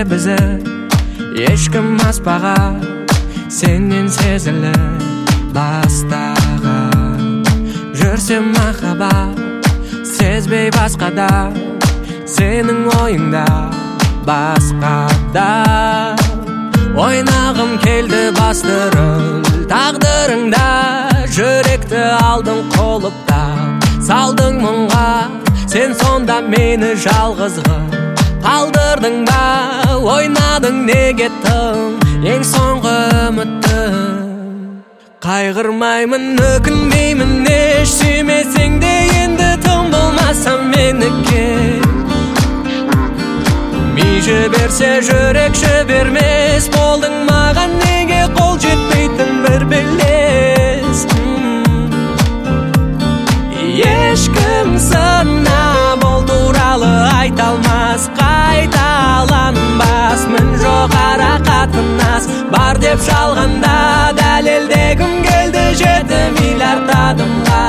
bizi ешкім аспаған, сенен сезіліп бастаған. Жүрсем махаббат сезбей басқада, сенің ойыңда басқада. Ойнағым келді бастырыл тағдырыңда, жүректі алдың қолыптап салдың мұңға. Сен сонда мені жалғызға қалдырдың ба, ойнадың неге тым ең соңғы үмітім. Қайғырмаймын, өкінбеймін, еш сүймесең де енді тым болмаса меніке. Ми жіберсе жүрек жібермес, болдың маған неге қол жетпейтін бір белес. Ешкім сынап ол туралы айта алмас, қайталанбас. Мін жоғара қатынас бар деп жалғанда, дәлелдегім келді 7 миллиард адымға.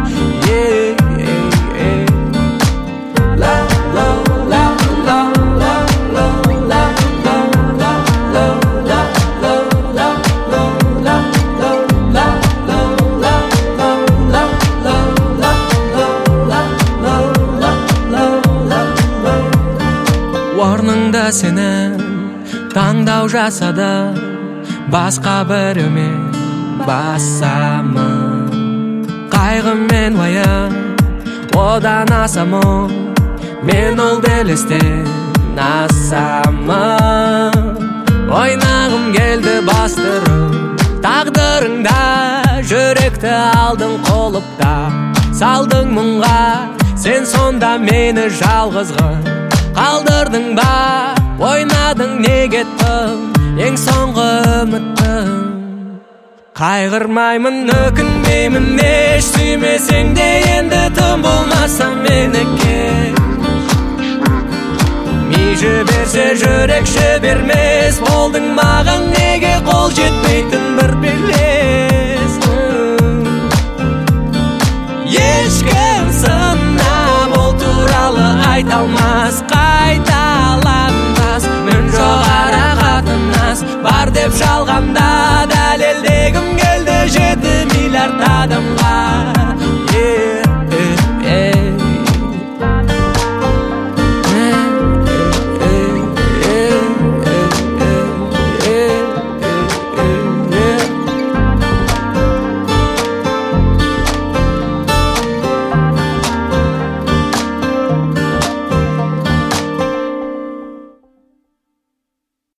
Орныңда сенің таңдау жасады, басқа біреумен басамын. Қайғы мен уайым одан асамын, мен ол белестен асамын. Ойнағым келді бастырып тағдырыңда, жүректі алдың қолыпта салдың мұңға. Сен сонда мені жалғызға қалдырдың ба, ойнадың неге тым ең соңғы үмітім. Қайғырмаймын, өкінбеймін, еш сүймесең де енді тым болмаса меніке. Ми жіберсе жүрек жібермес, болдың маған неге қол жетпейтін бір белес. Ешкім сынап ол туралы айта алмас, қайталанбас. Мін жоғара қатынас бар деп жалғанда, дәлелдегім келді 7 миллиард адамға.